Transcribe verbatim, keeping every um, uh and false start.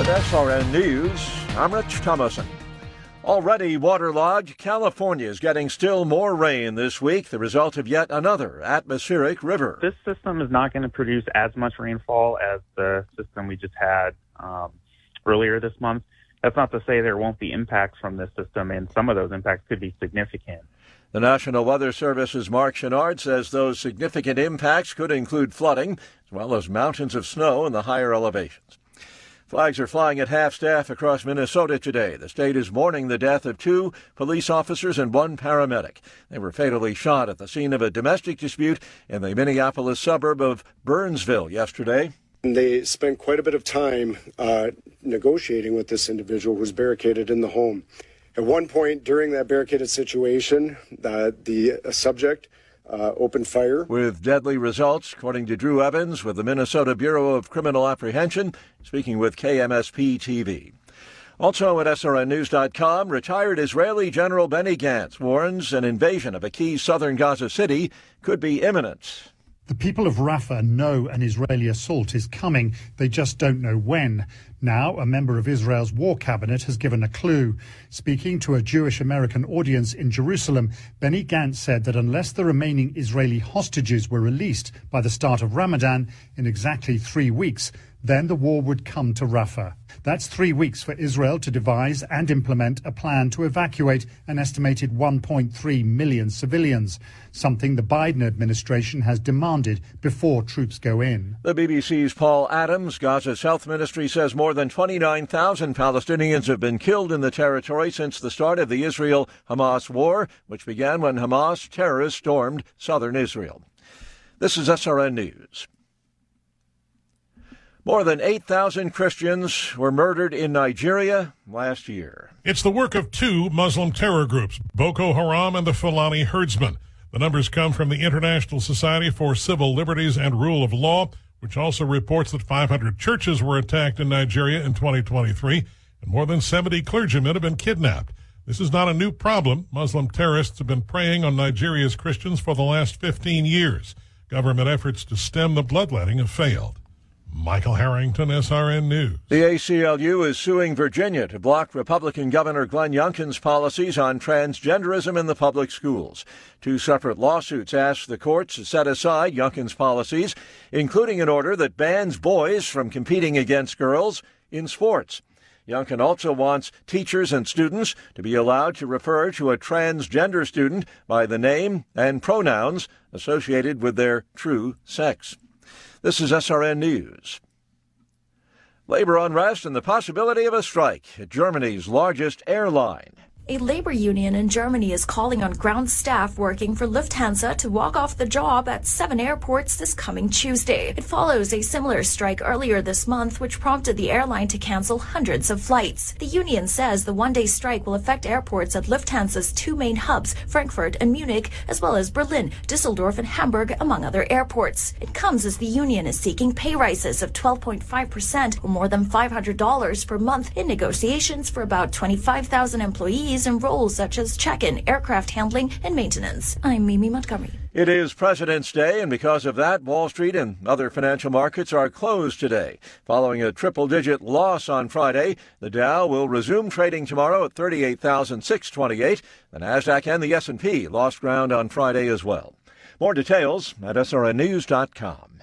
With S R N News, I'm Rich Thomason. Already waterlogged, California is getting still more rain this week, the result of yet another atmospheric river. This system is not going to produce as much rainfall as the system we just had um, earlier this month. That's not to say there won't be impacts from this system, and some of those impacts could be significant. The National Weather Service's Mark Chenard says those significant impacts could include flooding, as well as mountains of snow in the higher elevations. Flags are flying at half-staff across Minnesota today. The state is mourning the death of two police officers and one paramedic. They were fatally shot at the scene of a domestic dispute in the Minneapolis suburb of Burnsville yesterday. They spent quite a bit of time uh, negotiating with this individual who was barricaded in the home. At one point during that barricaded situation, uh, the uh, subject Uh, opened fire. With deadly results, according to Drew Evans with the Minnesota Bureau of Criminal Apprehension, speaking with K M S P T V. Also at S R N news dot com, retired Israeli General Benny Gantz warns an invasion of a key southern Gaza city could be imminent. The people of Rafah know an Israeli assault is coming. They just don't know when. Now, a member of Israel's war cabinet has given a clue. Speaking to a Jewish-American audience in Jerusalem, Benny Gantz said that unless the remaining Israeli hostages were released by the start of Ramadan in exactly three weeks, then the war would come to Rafah. That's three weeks for Israel to devise and implement a plan to evacuate an estimated one point three million civilians, something the Biden administration has demanded before troops go in. The B B C's Paul Adams, Gaza's health ministry, says more than twenty-nine thousand Palestinians have been killed in the territory since the start of the Israel-Hamas war, which began when Hamas terrorists stormed southern Israel. This is S R N News. More than eight thousand Christians were murdered in Nigeria last year. It's the work of two Muslim terror groups, Boko Haram and the Fulani Herdsmen. The numbers come from the International Society for Civil Liberties and Rule of Law, which also reports that five hundred churches were attacked in Nigeria in twenty twenty-three, and more than seventy clergymen have been kidnapped. This is not a new problem. Muslim terrorists have been preying on Nigeria's Christians for the last fifteen years. Government efforts to stem the bloodletting have failed. Michael Harrington, S R N News. The A C L U is suing Virginia to block Republican Governor Glenn Youngkin's policies on transgenderism in the public schools. Two separate lawsuits ask the courts to set aside Youngkin's policies, including an order that bans boys from competing against girls in sports. Youngkin also wants teachers and students to be allowed to refer to a transgender student by the name and pronouns associated with their true sex. This is S R N News. Labor unrest and the possibility of a strike at Germany's largest airline. A labor union in Germany is calling on ground staff working for Lufthansa to walk off the job at seven airports this coming Tuesday. It follows a similar strike earlier this month, which prompted the airline to cancel hundreds of flights. The union says the one-day strike will affect airports at Lufthansa's two main hubs, Frankfurt and Munich, as well as Berlin, Düsseldorf, and Hamburg, among other airports. It comes as the union is seeking pay rises of twelve point five percent, or more than five hundred dollars per month, in negotiations for about twenty-five thousand employees in roles such as check-in, aircraft handling, and maintenance. I'm Mimi Montgomery. It is President's Day, and because of that, Wall Street and other financial markets are closed today. Following a triple-digit loss on Friday, the Dow will resume trading tomorrow at thirty-eight thousand six hundred twenty-eight. The Nasdaq and the S and P lost ground on Friday as well. More details at S R N news dot com.